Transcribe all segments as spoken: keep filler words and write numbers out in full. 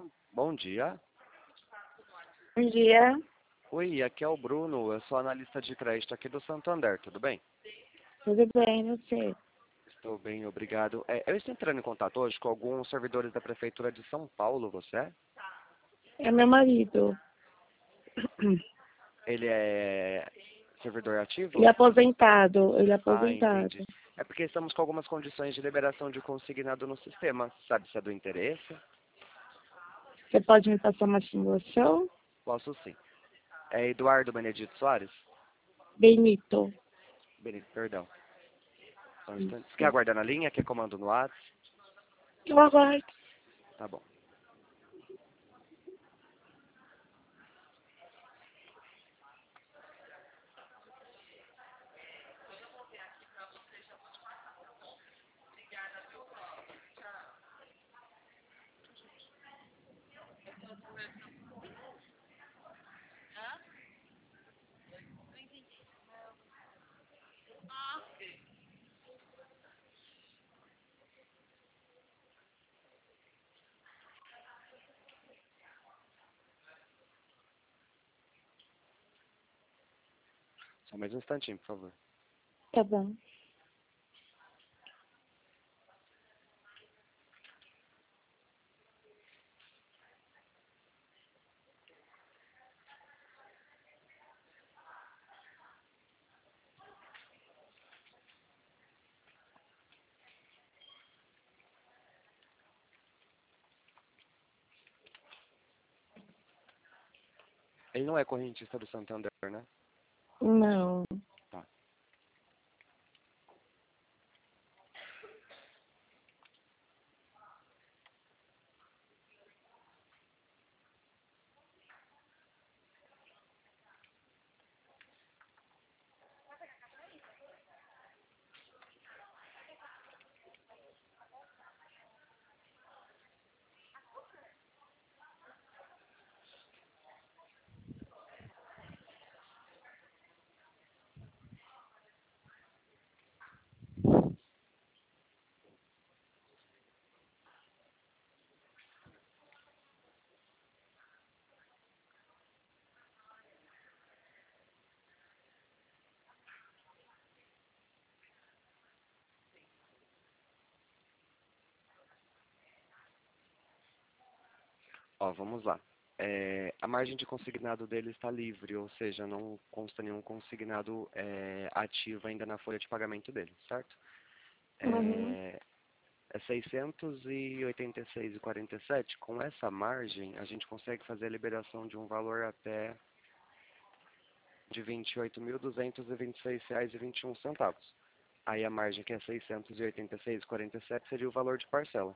Bom dia. Bom dia. Oi, aqui é o Bruno, eu sou analista de crédito aqui do Santander, tudo bem? Tudo bem, você? Estou bem, obrigado. É, eu estou entrando em contato hoje com alguns servidores da Prefeitura de São Paulo, você é? É meu marido. Ele é servidor Ele ativo? é aposentado. Ele é Ah, aposentado. entendi. É porque estamos com algumas condições de liberação de consignado no sistema, sabe se é do interesse? Você pode me passar uma simulação? Posso sim. É Eduardo Benedito Soares? Benito. Benedito, perdão. Só um instante. Você quer Isso. aguardar na linha? Quer comando no WhatsApp? Eu aguardo. Tá bom. Só mais um instantinho, por favor. Tá bom. Ele não é correntista do Santander, né? Não. Tá. Ó, vamos lá. É, a margem de consignado dele está livre, ou seja, não consta nenhum consignado é, ativo ainda na folha de pagamento dele, certo? Uhum. É, é seiscentos e oitenta e seis e quarenta e sete. Com essa margem, a gente consegue fazer a liberação de um valor até de vinte e oito mil duzentos e vinte e seis reais e vinte e um centavos. Aí a margem que é seiscentos e oitenta e seis e quarenta e sete seria o valor de parcela.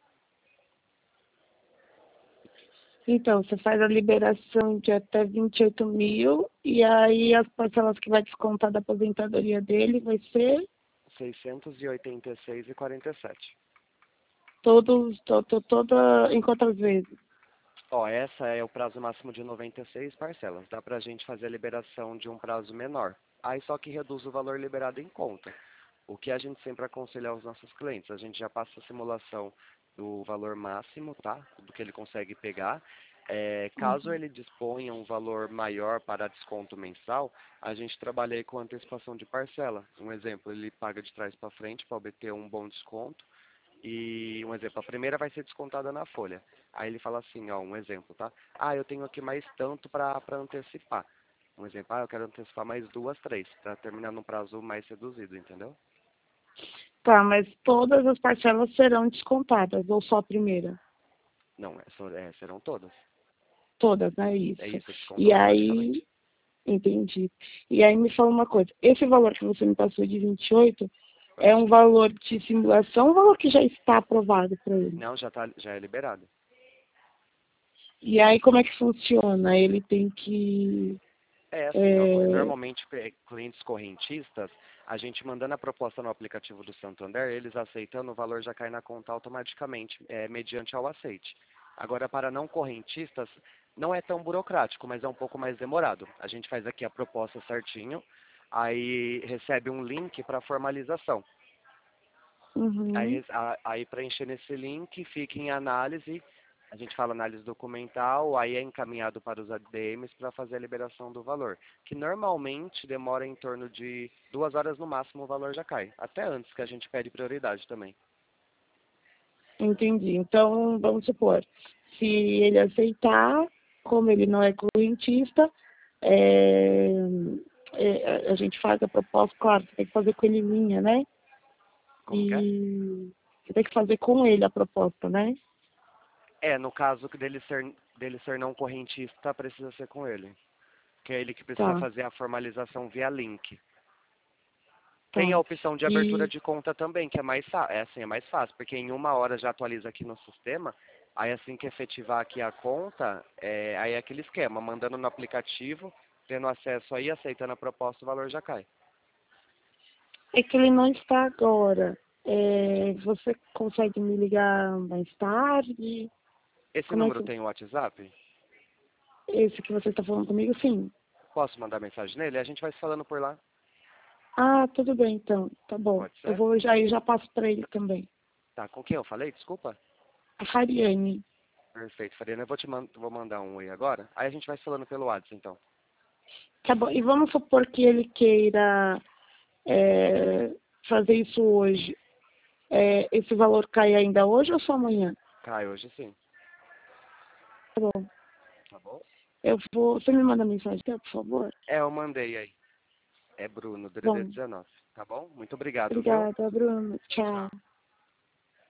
Então, você faz a liberação de até vinte e oito mil e aí as parcelas que vai descontar da aposentadoria dele vai ser seiscentos e oitenta e seis e quarenta e sete. todos, to, to, toda, em quantas vezes? Ó, essa é o prazo máximo de noventa e seis parcelas. Dá pra gente fazer a liberação de um prazo menor. Aí só que reduz o valor liberado em conta. O que a gente sempre aconselha aos nossos clientes, a gente já passa a simulação do valor máximo, tá? Do que ele consegue pegar. É, caso Uhum. ele disponha um valor maior para desconto mensal, a gente trabalha aí com antecipação de parcela. Um exemplo, ele paga de trás para frente para obter um bom desconto. E um exemplo, a primeira vai ser descontada na folha. Aí ele fala assim, ó, um exemplo, tá? Ah, eu tenho aqui mais tanto para para antecipar. Um exemplo, ah, eu quero antecipar mais duas, três, para terminar num prazo mais reduzido, entendeu? Tá, mas todas as parcelas serão descontadas, ou só a primeira? Não, é, só- é, serão todas. Todas, né? É Isso. isso, desconta E aí, automaticamente. entendi. E aí me fala uma coisa, esse valor que você me passou de vinte e oito é um valor de simulação ou um valor que já está aprovado para ele? Não, já tá, já é liberado. E aí como é que funciona? Ele tem que... É assim, ó, É... normalmente eh, clientes correntistas, a gente mandando a proposta no aplicativo do Santander, eles aceitando, o valor já cai na conta automaticamente, é, mediante ao aceite. Agora, para não correntistas, não é tão burocrático, mas é um pouco mais demorado. A gente faz aqui a proposta certinho, aí recebe um link para formalização. Aí, Uhum. res- a- aí preenchendo esse link, fica em análise A gente fala análise documental, aí é encaminhado para os A D Ms para fazer a liberação do valor, que normalmente demora em torno de duas horas no máximo, o valor já cai. Até antes, que a gente pede prioridade também. Entendi. Então, vamos supor, se ele aceitar, como ele não é correntista, é, é, a gente faz a proposta, claro, você tem que fazer com ele linha, né? Como que é? E você tem que fazer com ele a proposta, né? É, no caso dele ser, dele ser não correntista, precisa ser com ele. Que é ele que precisa Tá, fazer a formalização via link. Tem a tá. opção de abertura E de conta também, que é mais, fa- é, assim, é mais fácil, porque em uma hora já atualiza aqui no sistema, aí assim que efetivar aqui a conta, é, aí é aquele esquema, mandando no aplicativo, tendo acesso aí, aceitando a proposta, o valor já cai. é que ele não está agora. É, você consegue me ligar mais tarde? Esse Como é número que tem o WhatsApp? esse que você está falando comigo? Sim. Posso mandar mensagem nele? A gente vai se falando por lá. Ah, tudo bem, então. Tá bom. Pode Eu ser? vou já, eu já passo para ele também. Tá, com quem eu falei? Desculpa. A Hariane. Perfeito, Farina. Eu vou te man vou mandar um oi agora. Aí a gente vai se falando pelo WhatsApp, então. Tá bom. E vamos supor que ele queira é, fazer isso hoje. É, esse valor cai ainda hoje ou só amanhã? Cai hoje sim. Tá bom. Tá bom? Eu vou. Você me manda mensagem, por favor? É, eu mandei aí. É Bruno, Bom, D D D dezenove. Tá bom? Muito obrigado, viu? obrigada, Bruno. Tchau. Tchau.